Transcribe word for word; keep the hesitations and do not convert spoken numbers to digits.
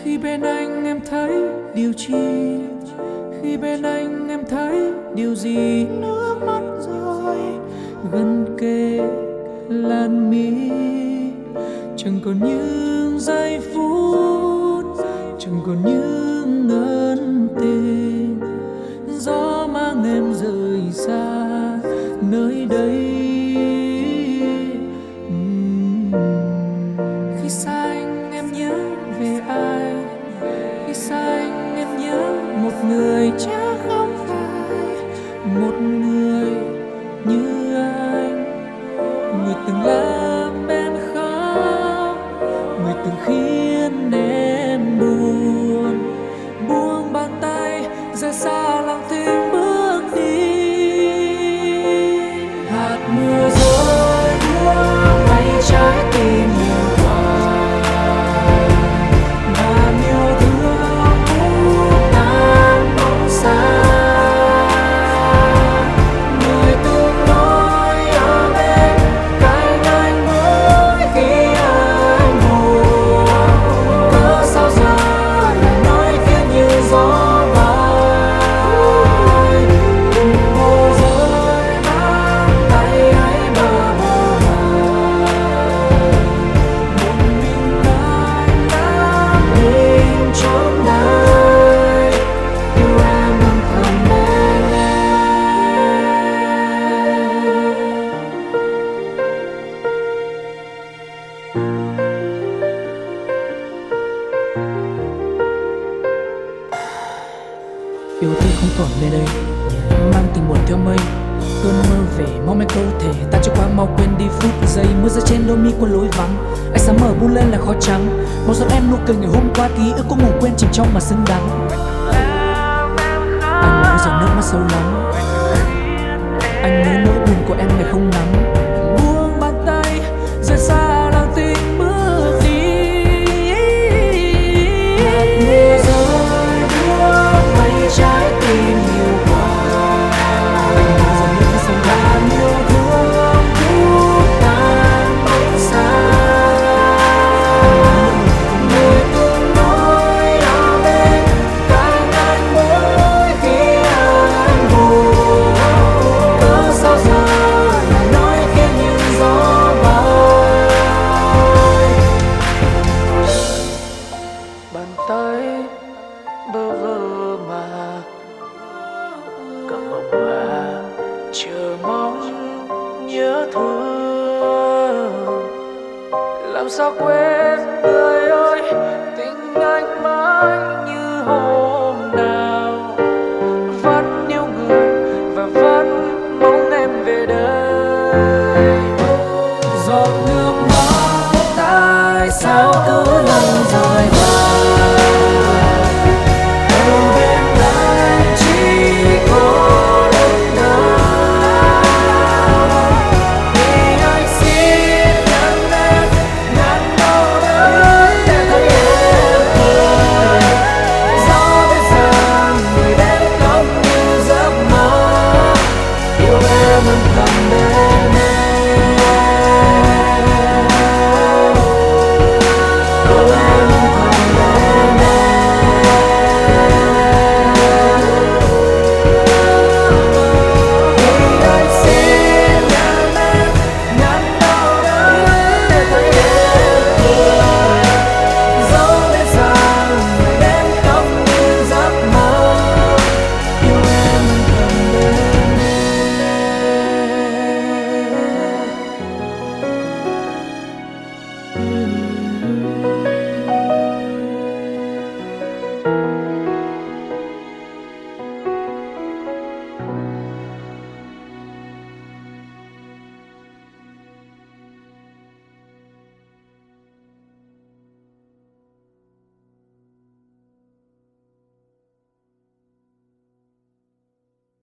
Khi bên anh em thấy điều chi, khi bên anh em thấy điều gì, nước mắt rơi gần kề làn mi, chẳng còn những giây phút, chẳng còn những ân tình. Gió mang em rời xa nơi đây. uhm. Khi xa anh em nhớ về ai, khi xa anh em nhớ một người chứ không phải một người như anh, người từng làm em khóc, người từng khiến em buồn. Buông bàn tay rời xa lặng thinh bước đi. Hạt mưa rơi buông bay trái tim nhiều hoài, ngàn yêu thương cũng tan bóng xa. Người từng nói ở bên cạnh anh mỗi khi anh buồn, cớ sao giờ lại nói khiến như gió bay. Mùa rơi nắng tay hãy bờ mờ mờ, một mình anh đã mình trong đời yêu em âm thầm bên em. Yêu thương không còn nơi đây, mang tình buồn theo mây. Cơn mơ về mong manh câu thể ta cho qua mau quên đi phút giây. Mưa rơi trên đôi mi qua lối vắng, ánh sáng mở buông lên là khó trắng. Một giọt em nụ cười ngày hôm qua, ký ức cũng ngủ quên chìm trong mà xứng đáng. Anh ơi giọt nước mắt sâu lắng, anh nhớ nỗi buồn của em ngày không nắng. Buông bàn tay rời xa lặng thinh bước đi. Hạt mưa rơi buông bay trái tim nhiều hoài, anh ơi giọt nước mắt sâu lắng, yêu thương cũng tan bóng xa. Người từng nói ở bên cạnh anh mỗi khi anh buồn, cớ sao giờ lại nói khiến như gió bay. Bàn tay bơ vơ mà cầm bông hoa chờ mong nhớ thương. Làm sao quên người ơi, tình anh mãi như hôm nào. Vẫn yêu người và vẫn mong em về đây. Giọt nước mắt tại sao cứ lần rơi